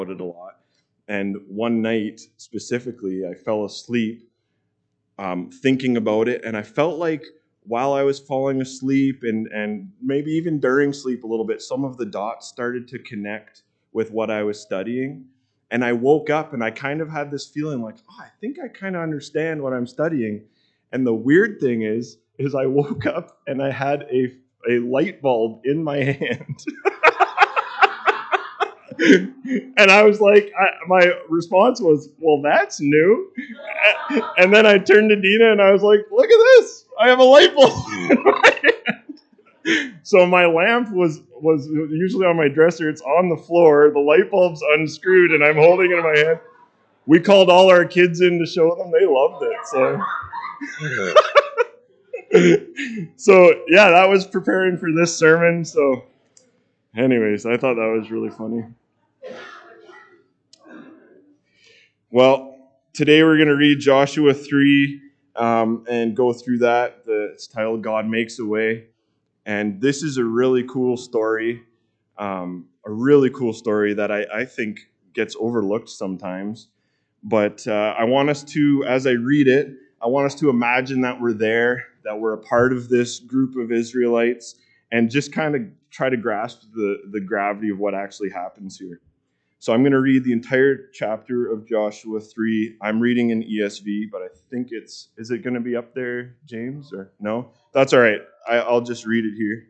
about it a lot. And one night specifically, I fell asleep thinking about it, and I felt like while I was falling asleep and maybe even during sleep a little bit, some of the dots started to connect with what I was studying. And I woke up and I kind of had this feeling like, oh, I think I kind of understand what I'm studying. And the weird thing is I woke up and I had a light bulb in my hand. And I was like, my response was, well, that's new. And then I turned to Dina and I was like, look at this. I have a light bulb in my hand. So my lamp was usually on my dresser. It's on the floor. The light bulb's unscrewed and I'm holding it in my hand. We called all our kids in to show them. They loved it. So yeah, that was preparing for this sermon. So anyways, I thought that was really funny. Well, today we're going to read Joshua 3 and go through that. It's titled God Makes a Way. And this is a really cool story, that I think gets overlooked sometimes. But I want us to, as I read it, I want us to imagine that we're there, that we're a part of this group of Israelites, and just kind of try to grasp the gravity of what actually happens here. So I'm going to read the entire chapter of Joshua 3. I'm reading in ESV, but I think is it going to be up there, James, or no? That's all right. I'll just read it here.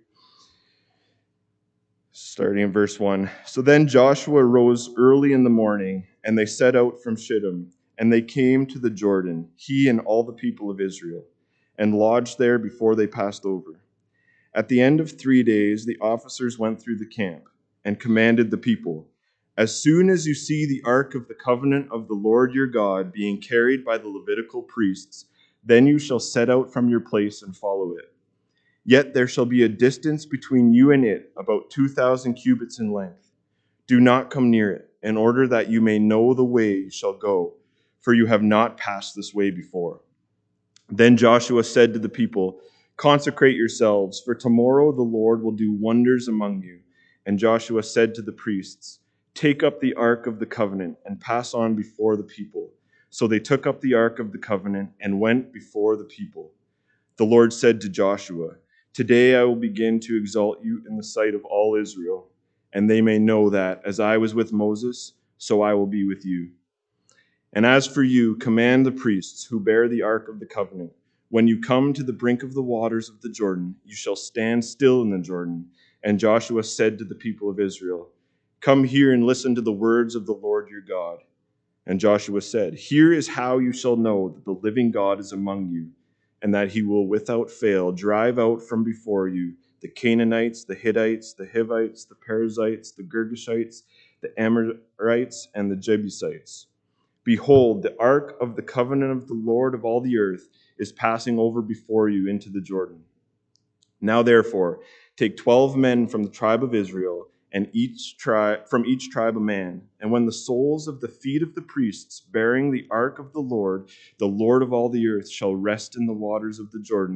Starting in verse 1. So then Joshua rose early in the morning, and they set out from Shittim, and they came to the Jordan, he and all the people of Israel, and lodged there before they passed over. At the end of 3 days, the officers went through the camp and commanded the people, as soon as you see the ark of the covenant of the Lord your God being carried by the Levitical priests, then you shall set out from your place and follow it. Yet there shall be a distance between you and it, about 2,000 cubits in length. Do not come near it, in order that you may know the way you shall go, for you have not passed this way before. Then Joshua said to the people, consecrate yourselves, for tomorrow the Lord will do wonders among you. And Joshua said to the priests, take up the ark of the covenant and pass on before the people. So they took up the ark of the covenant and went before the people. The Lord said to Joshua, today I will begin to exalt you in the sight of all Israel, and they may know that, as I was with Moses, so I will be with you. And as for you, command the priests who bear the ark of the covenant, when you come to the brink of the waters of the Jordan, you shall stand still in the Jordan. And Joshua said to the people of Israel, come here and listen to the words of the Lord your God. And Joshua said, here is how you shall know that the living God is among you, and that he will without fail drive out from before you the Canaanites, the Hittites, the Hivites, the Perizzites, the Girgashites, the Amorites, and the Jebusites. Behold, the ark of the covenant of the Lord of all the earth is passing over before you into the Jordan. Now therefore, take 12 men from the tribe of Israel, and from each tribe a man. And when the soles of the feet of the priests bearing the ark of the Lord of all the earth, shall rest in the waters of the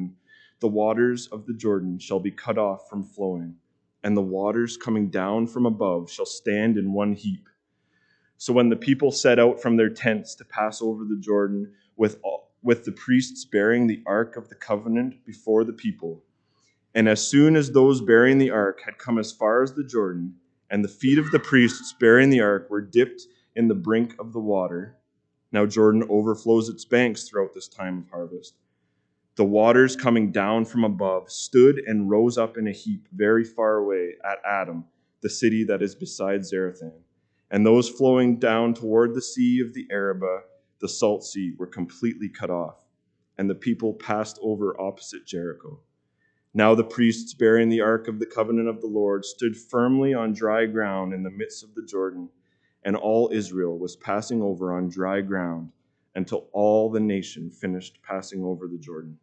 waters of the Jordan shall be cut off from flowing, and the waters coming down from above shall stand in one heap. So when the people set out from their tents to pass over the Jordan with the priests bearing the ark of the covenant before the people, and as soon as those bearing the ark had come as far as the Jordan, and the feet of the priests bearing the ark were dipped in the brink of the water, now Jordan overflows its banks throughout this time of harvest, the waters coming down from above stood and rose up in a heap very far away at Adam, the city that is beside Zarethan. And those flowing down toward the sea of the Arabah, the salt sea, were completely cut off, and the people passed over opposite Jericho. Now the priests bearing the ark of the covenant of the Lord stood firmly on dry ground in the midst of the Jordan, and all Israel was passing over on dry ground until all the nation finished passing over the Jordan.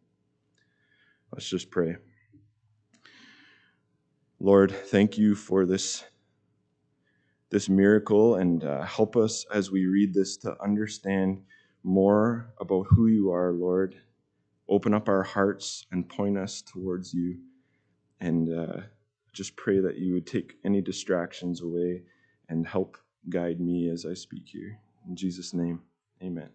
Let's just pray. Lord, thank you for this miracle, and help us as we read this to understand more about who you are, Lord. Open up our hearts and point us towards you, and just pray that you would take any distractions away and help guide me as I speak here. In Jesus' name, amen.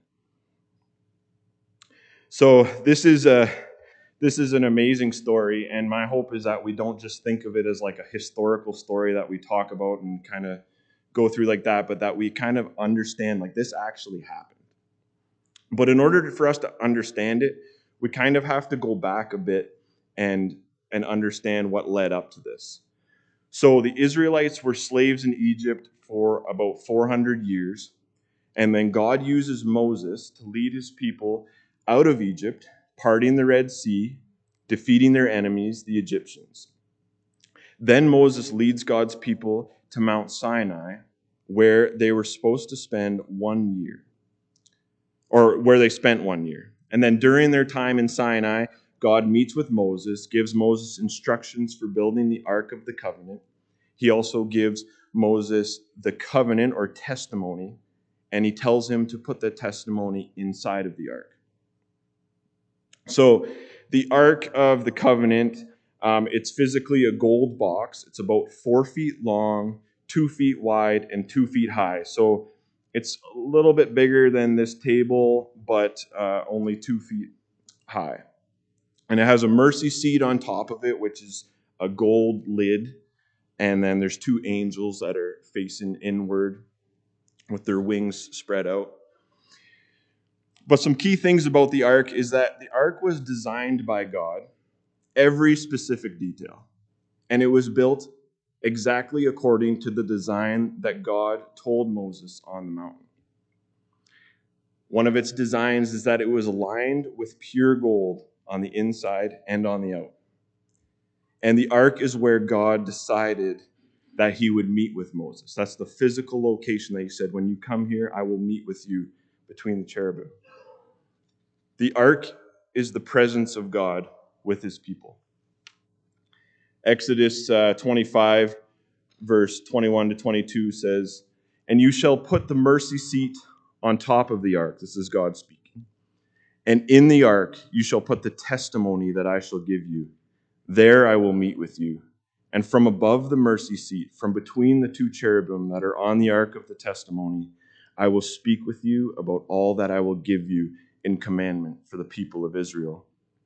So this is an amazing story, and my hope is that we don't just think of it as like a historical story that we talk about and kind of go through like that, but that we kind of understand like this actually happened. But in order for us to understand it, we kind of have to go back a bit and understand what led up to this. So the Israelites were slaves in Egypt for about 400 years, and then God uses Moses to lead his people out of Egypt, parting the Red Sea, defeating their enemies, the Egyptians. Then Moses leads God's people to Mount Sinai, where they were supposed to spend 1 year, or where they spent 1 year. And then during their time in Sinai, God meets with Moses, gives Moses instructions for building the Ark of the Covenant. He also gives Moses the covenant or testimony, and he tells him to put the testimony inside of the ark. So the Ark of the Covenant, it's physically a gold box. It's about 4 feet long, 2 feet wide, and 2 feet high. So it's a little bit bigger than this table, but only 2 feet high. And it has a mercy seat on top of it, which is a gold lid. And then there's 2 angels that are facing inward with their wings spread out. But some key things about the ark is that the ark was designed by God, every specific detail. And it was built exactly according to the design that God told Moses on the mountain. One of its designs is that it was lined with pure gold on the inside and on the out. And the ark is where God decided that he would meet with Moses. That's the physical location that he said, when you come here, I will meet with you between the cherubim. The ark is the presence of God with his people. Exodus 25, verse 21 to 22 says, "And you shall put the mercy seat on top of the ark." This is God speaking. "And in the ark you shall put the testimony that I shall give you. There I will meet with you. And from above the mercy seat, from between the 2 cherubim that are on the ark of the testimony, I will speak with you about all that I will give you in commandment for the people of Israel."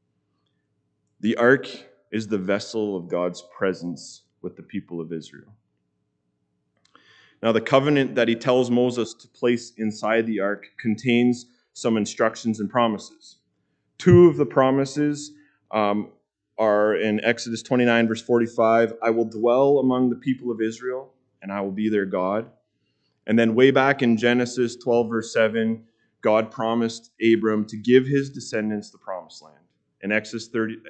The ark is the vessel of God's presence with the people of Israel. Now, the covenant that he tells Moses to place inside the ark contains some instructions and promises. 2 of the promises are in Exodus 29, verse 45, "I will dwell among the people of Israel, and I will be their God." And then way back in Genesis 12, verse 7, God promised Abram to give his descendants the promised land. In Exodus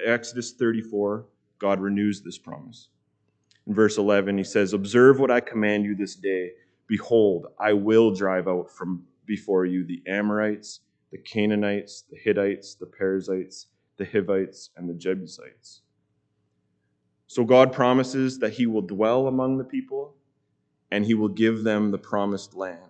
34, God renews this promise. In verse 11, he says, "Observe what I command you this day. Behold, I will drive out from before you the Amorites, the Canaanites, the Hittites, the Perizzites, the Hivites, and the Jebusites." So God promises that he will dwell among the people, and he will give them the promised land.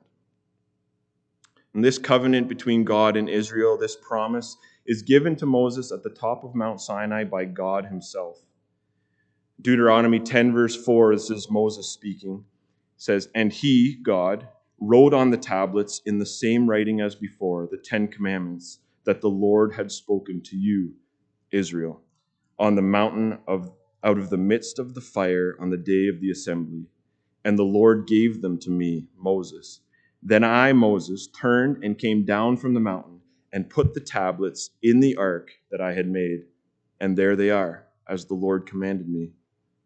And this covenant between God and Israel, this promise, is given to Moses at the top of Mount Sinai by God himself. Deuteronomy 10, verse 4, this is Moses speaking, says, "And he, God, wrote on the tablets in the same writing as before, the 10 commandments that the Lord had spoken to you, Israel, on the mountain out of the midst of the fire on the day of the assembly. And the Lord gave them to me, Moses. Then I, Moses, turned and came down from the mountain and put the tablets in the ark that I had made. And there they are, as the Lord commanded me."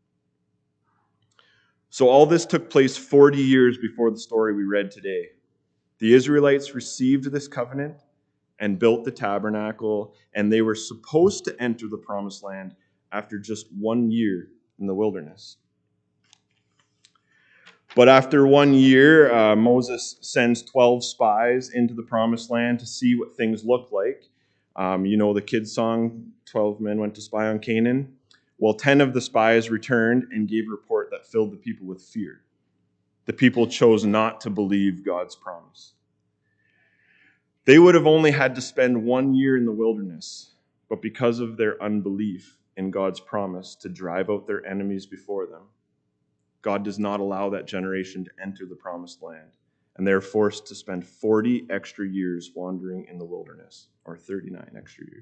So all this took place 40 years before the story we read today. The Israelites received this covenant and built the tabernacle, and they were supposed to enter the promised land after just 1 year in the wilderness. But after 1 year, Moses sends 12 spies into the promised land to see what things look like. You know the kids' song, 12 men went to spy on Canaan? Well, 10 of the spies returned and gave a report that filled the people with fear. The people chose not to believe God's promise. They would have only had to spend 1 year in the wilderness, but because of their unbelief in God's promise to drive out their enemies before them, God does not allow that generation to enter the promised land. And they're forced to spend 40 extra years wandering in the wilderness, or 39 extra years.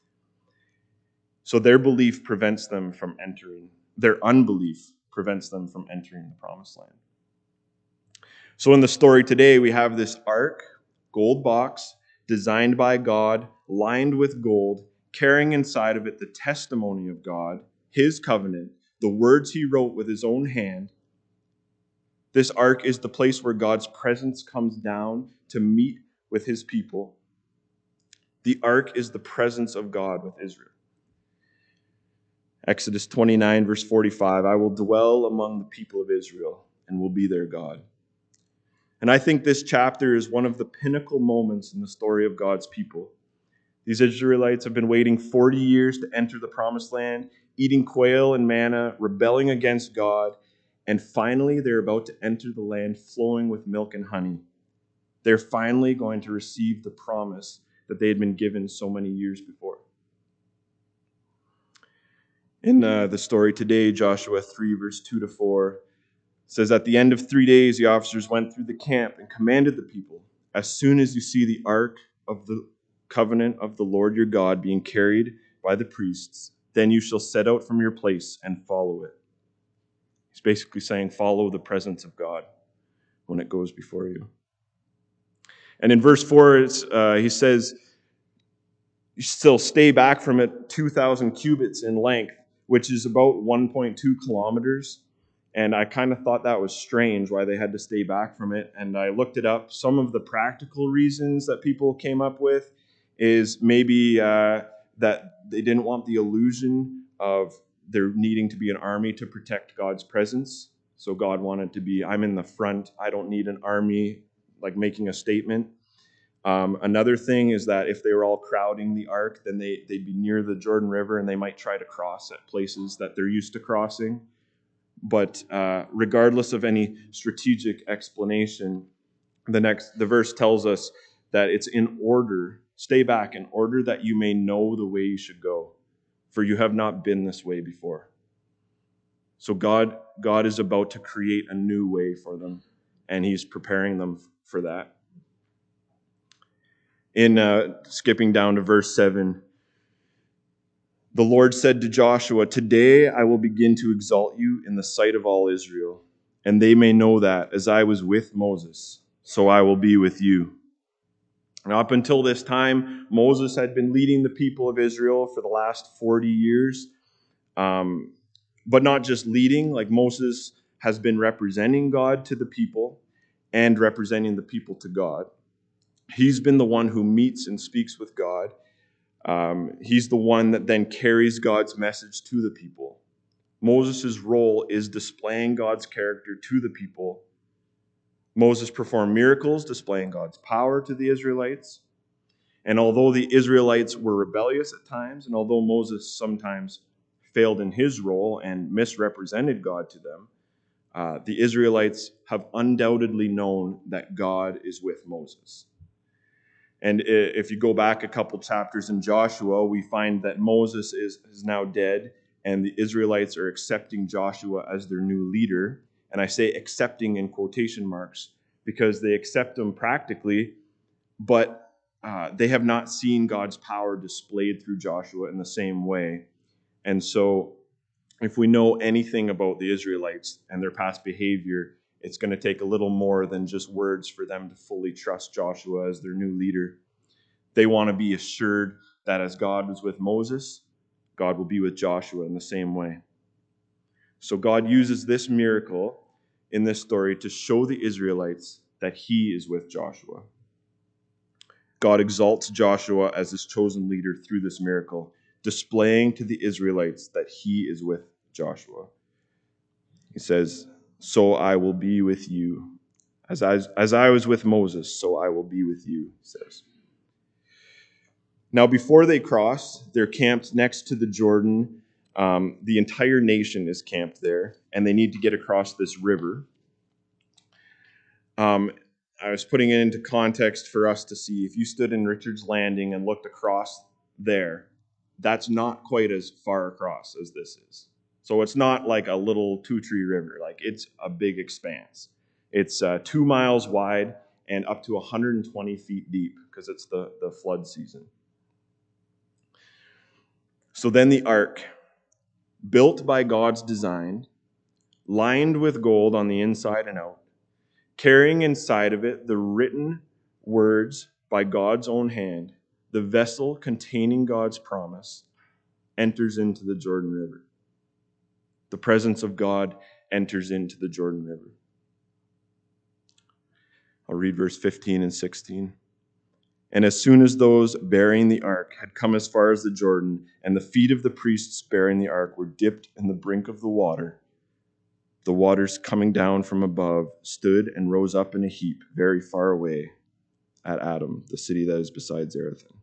So their belief prevents them from entering. Their unbelief prevents them from entering the promised land. So in the story today, we have this ark, gold box, designed by God, lined with gold, carrying inside of it the testimony of God, his covenant, the words he wrote with his own hand. This ark is the place where God's presence comes down to meet with his people. The ark is the presence of God with Israel. Exodus 29, verse 45, I will dwell among the people of Israel and will be their God. And I think this chapter is one of the pinnacle moments in the story of God's people. These Israelites have been waiting 40 years to enter the promised land, eating quail and manna, rebelling against God, and finally they're about to enter the land flowing with milk and honey. They're finally going to receive the promise that they had been given so many years before. In the story today, Joshua 3, verse 2-4, says, at the end of 3 days, the officers went through the camp and commanded the people, as soon as you see the ark of the covenant of the Lord your God being carried by the priests, then you shall set out from your place and follow it. He's basically saying, follow the presence of God when it goes before you. And in verse 4, he says, you still stay back from it 2,000 cubits in length, which is about 1.2 kilometers. And I kind of thought that was strange why they had to stay back from it. And I looked it up. Some of the practical reasons that people came up with is maybe that they didn't want the illusion of there needing to be an army to protect God's presence. So God wanted to be, I'm in the front. I don't need an army, like making a statement. Another thing is that if they were all crowding the ark, then they'd be near the Jordan River and they might try to cross at places that they're used to crossing. But regardless of any strategic explanation, the verse tells us that it's in order, stay back, in order that you may know the way you should go, for you have not been this way before. So God is about to create a new way for them, and he's preparing them for that. In skipping down to verse 7, the Lord said to Joshua, today I will begin to exalt you in the sight of all Israel, and they may know that as I was with Moses, so I will be with you. Now, up until this time, Moses had been leading the people of Israel for the last 40 years, but not just leading. Like Moses has been representing God to the people and representing the people to God. He's been the one who meets and speaks with God. He's the one that then carries God's message to the people. Moses' role is displaying God's character to the people. Moses performed miracles, displaying God's power to the Israelites. And although the Israelites were rebellious at times, and although Moses sometimes failed in his role and misrepresented God to them, the Israelites have undoubtedly known that God is with Moses. And if you go back a couple chapters in Joshua, we find that Moses is now dead, and the Israelites are accepting Joshua as their new leader. And I say accepting in quotation marks because they accept him practically, but they have not seen God's power displayed through Joshua in the same way. And so if we know anything about the Israelites and their past behavior, it's going to take a little more than just words for them to fully trust Joshua as their new leader. They want to be assured that as God was with Moses, God will be with Joshua in the same way. So God uses this miracle in this story to show the Israelites that he is with Joshua. God exalts Joshua as his chosen leader through this miracle, displaying to the Israelites that he is with Joshua. He says, so I will be with you. As I was with Moses, so I will be with you, he says. Now, before they cross, they're camped next to the Jordan. The entire nation is camped there, and they need to get across this river. I was putting it into context for us to see. If you stood in Richard's Landing and looked across there, that's not quite as far across as this is. So it's not like a little two-tree river. Like, it's a big expanse. It's 2 miles wide and up to 120 feet deep because it's the flood season. So then the ark, built by God's design, lined with gold on the inside and out, carrying inside of it the written words by God's own hand, the vessel containing God's promise, enters into the Jordan River. The presence of God enters into the Jordan River. I'll read verse 15 and 16. And as soon as those bearing the ark had come as far as the Jordan, and the feet of the priests bearing the ark were dipped in the brink of the waters coming down from above stood and rose up in a heap very far away at Adam, the city that is beside Zarethan.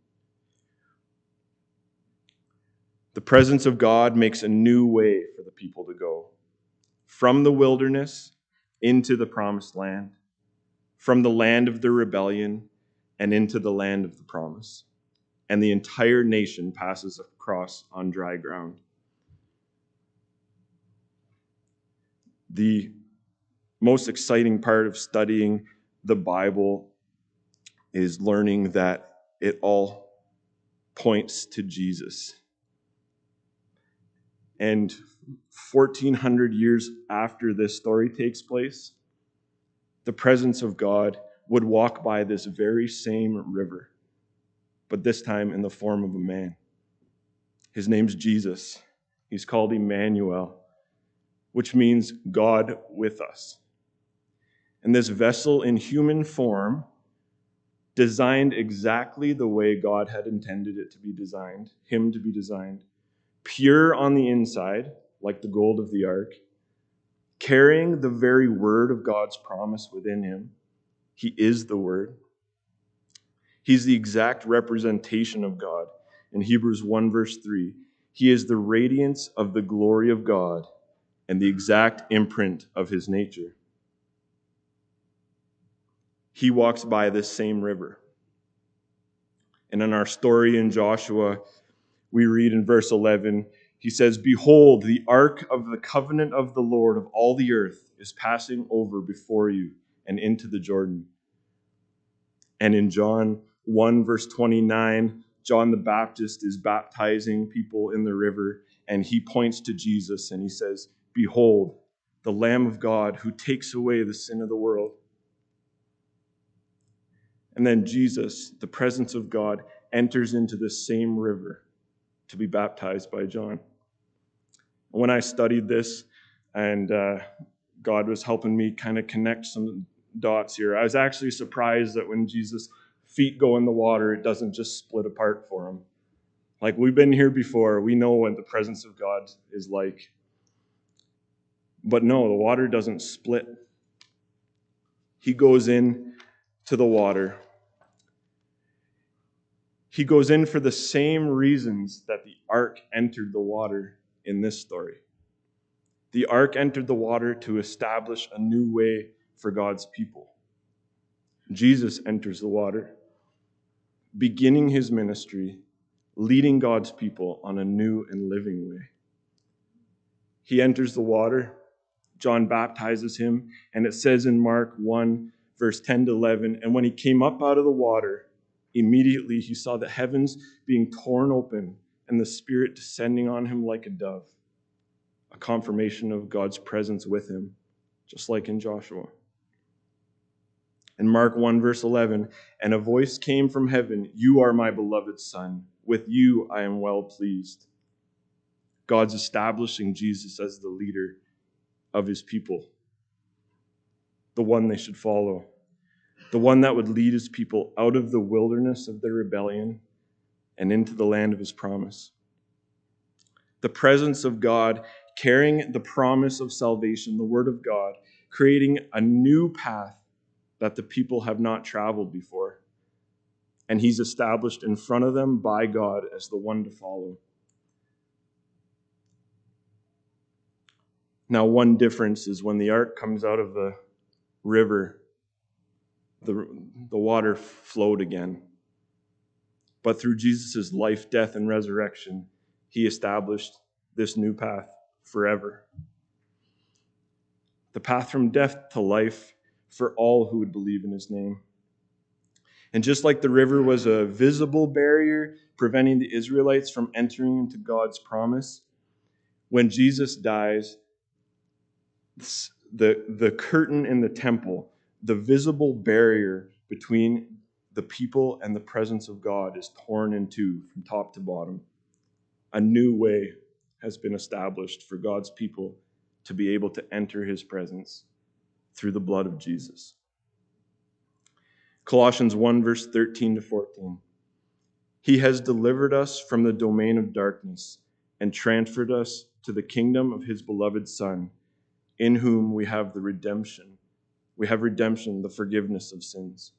The presence of God makes a new way for the people to go. From the wilderness into the promised land, from the land of their rebellion and into the land of the promise. And the entire nation passes across on dry ground. The most exciting part of studying the Bible is learning that it all points to Jesus. And 1,400 years after this story takes place, the presence of God would walk by this very same river, but this time in the form of a man. His name's Jesus. He's called Emmanuel, which means God with us. And this vessel in human form, designed exactly the way God had intended it to be designed, him to be designed, pure on the inside, like the gold of the ark, carrying the very word of God's promise within him. He is the word. He's the exact representation of God. In Hebrews 1 verse 3, he is the radiance of the glory of God and the exact imprint of his nature. He walks by this same river. And in our story in Joshua, we read in verse 11, he says, "Behold, the ark of the covenant of the Lord of all the earth is passing over before you and into the Jordan." And in John 1 verse 29, John the Baptist is baptizing people in the river, and he points to Jesus and he says, "Behold, the Lamb of God who takes away the sin of the world." And then Jesus, the presence of God, enters into the same river to be baptized by John. When I studied this and God was helping me kind of connect some dots here, I was actually surprised that when Jesus' feet go in the water, it doesn't just split apart for him. Like, we've been here before. We know what the presence of God is like. But no, the water doesn't split. He goes in to the water. He goes in for the same reasons that the ark entered the water in this story. The ark entered the water to establish a new way for God's people. Jesus enters the water, beginning his ministry, leading God's people on a new and living way. He enters the water. John baptizes him, and it says in Mark 1, verse 10 to 11, "And when he came up out of the water, immediately he saw the heavens being torn open and the Spirit descending on him like a dove," a confirmation of God's presence with him, just like in Joshua. In Mark 1, verse 11, "And a voice came from heaven, 'You are my beloved Son. With you I am well pleased.'" God's establishing Jesus as the leader of his people, the one they should follow, the one that would lead his people out of the wilderness of their rebellion and into the land of his promise. The presence of God carrying the promise of salvation, the word of God, creating a new path that the people have not traveled before. And he's established in front of them by God as the one to follow. Now, one difference is when the ark comes out of the river, the water flowed again. But through Jesus' life, death, and resurrection, he established this new path. forever. The path from death to life for all who would believe in his name. And just like the river was a visible barrier preventing the Israelites from entering into God's promise, when Jesus dies, the curtain in the temple, the visible barrier between the people and the presence of God, is torn in two from top to bottom. A new way has been established for God's people to be able to enter his presence through the blood of Jesus. Colossians 1, verse 13 to 14. He has delivered us from the domain of darkness and transferred us to the kingdom of his beloved Son, in whom we have the redemption. We have redemption, the forgiveness of sins.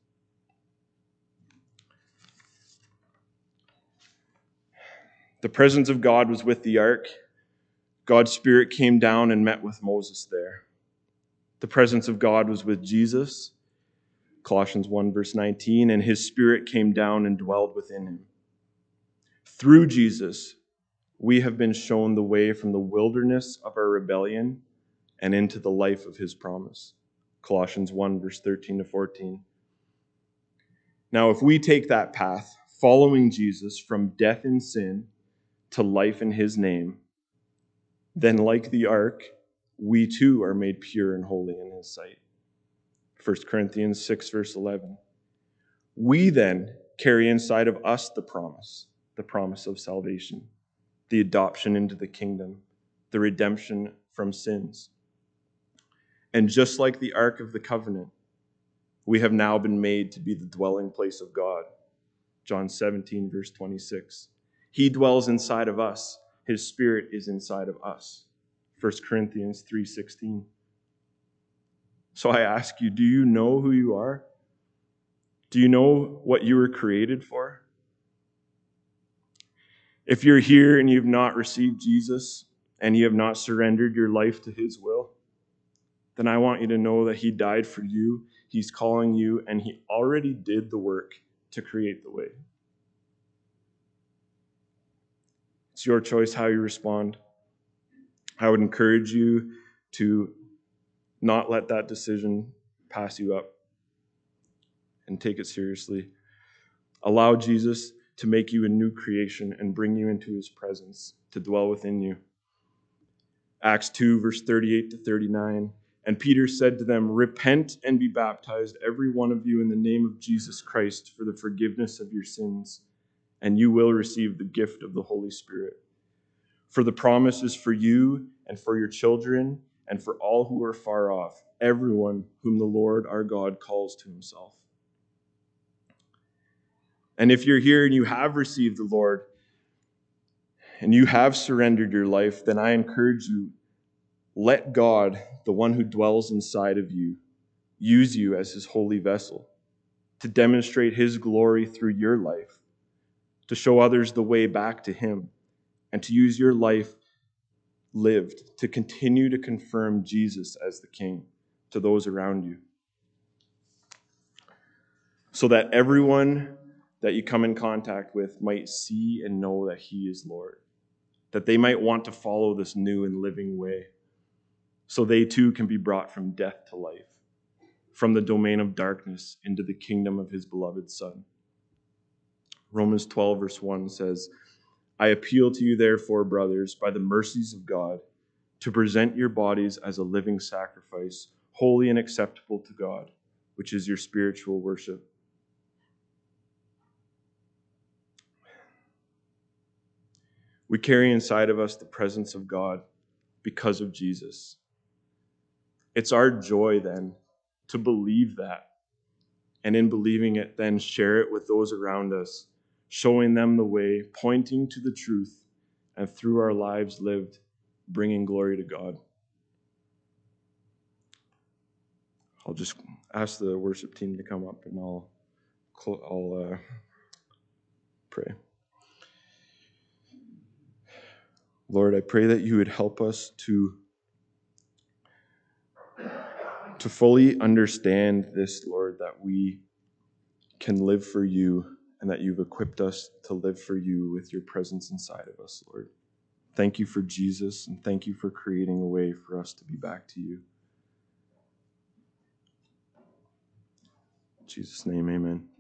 The presence of God was with the ark. God's Spirit came down and met with Moses there. The presence of God was with Jesus. Colossians 1, verse 19, and his Spirit came down and dwelled within him. Through Jesus, we have been shown the way from the wilderness of our rebellion and into the life of his promise. Colossians 1, verse 13 to 14. Now, if we take that path, following Jesus from death in sin to life in his name, then like the ark, we too are made pure and holy in his sight. 1 Corinthians 6, verse 11. We then carry inside of us the promise of salvation, the adoption into the kingdom, the redemption from sins. And just like the Ark of the Covenant, we have now been made to be the dwelling place of God. John 17, verse 26. He dwells inside of us. His Spirit is inside of us. 1 Corinthians 3:16. So I ask you, do you know who you are? Do you know what you were created for? If you're here and you've not received Jesus and you have not surrendered your life to his will, then I want you to know that he died for you, he's calling you, and he already did the work to create the way. It's your choice how you respond. I would encourage you to not let that decision pass you up and take it seriously. Allow Jesus to make you a new creation and bring you into his presence to dwell within you. Acts 2, verse 38 to 39. And Peter said to them, repent and be baptized, every one of you, in the name of Jesus Christ for the forgiveness of your sins, and you will receive the gift of the Holy Spirit. For the promise is for you and for your children and for all who are far off, everyone whom the Lord our God calls to himself. And if you're here and you have received the Lord and you have surrendered your life, then I encourage you, let God, the one who dwells inside of you, use you as his holy vessel to demonstrate his glory through your life, to show others the way back to him, and to use your life lived to continue to confirm Jesus as the King to those around you, so that everyone that you come in contact with might see and know that he is Lord, that they might want to follow this new and living way, so they too can be brought from death to life, from the domain of darkness into the kingdom of his beloved Son. Romans 12, verse 1 says, I appeal to you, therefore, brothers, by the mercies of God, to present your bodies as a living sacrifice, holy and acceptable to God, which is your spiritual worship. We carry inside of us the presence of God because of Jesus. It's our joy then to believe that, and in believing it, then share it with those around us, showing them the way, pointing to the truth, and through our lives lived, bringing glory to God. I'll just ask the worship team to come up and I'll pray. Lord, I pray that you would help us to fully understand this, Lord, that we can live for you and that you've equipped us to live for you with your presence inside of us, Lord. Thank you for Jesus, and thank you for creating a way for us to be back to you. In Jesus' name, amen.